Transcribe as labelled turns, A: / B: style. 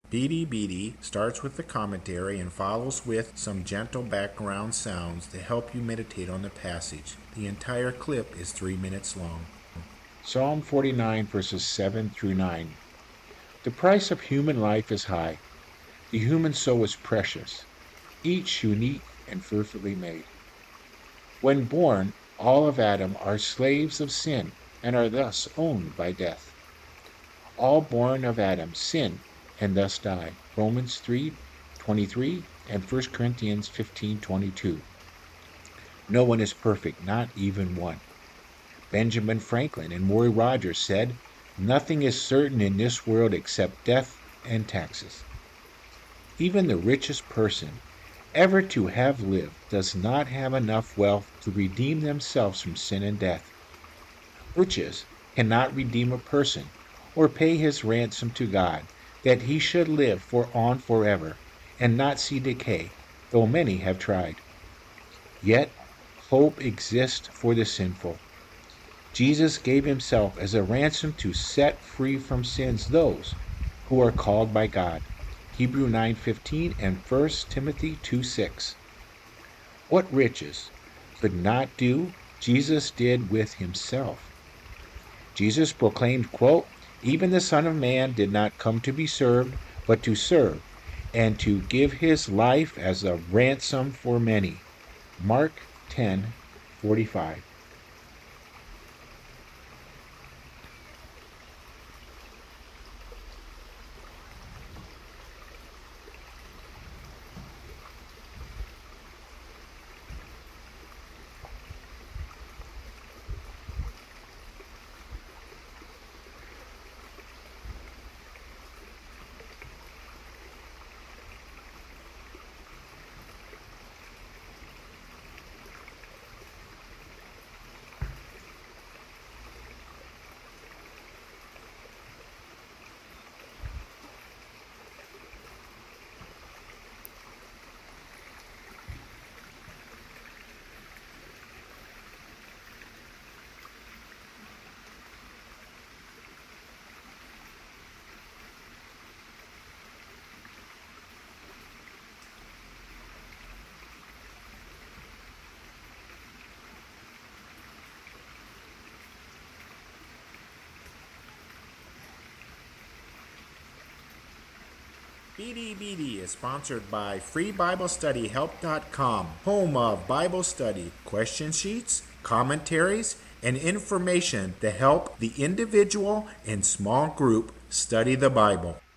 A: Beady Beady starts with the commentary and follows with some gentle background sounds to help you meditate on the passage. The entire clip is 3 minutes long.
B: Psalm 49, verses 7 through 9. The price of human life is high. The human soul is precious, each unique and fearfully made. When born, all of Adam are slaves of sin and are thus owned by death. All born of Adam sin and thus die. Romans 3:23 and 1 Corinthians 15:22. No one is perfect, not even one. Benjamin Franklin and Roy Rogers said, "Nothing is certain in this world except death and taxes." Even the richest person ever to have lived does not have enough wealth to redeem themselves from sin and death. Riches cannot redeem a person or pay his ransom to God that he should live on forever and not see decay, though many have tried. Yet hope exists for the sinful. Jesus gave himself as a ransom to set free from sins those who are called by God. Hebrews 9:15 and 1 Timothy 2:6. What riches could not do, Jesus did with himself. Jesus proclaimed, quote, "Even the Son of Man did not come to be served, but to serve, and to give his life as a ransom for many." Mark 10:45.
A: Beady Beady is sponsored by FreeBibleStudyHelp.com, home of Bible study, question sheets, commentaries, and information to help the individual and small group study the Bible.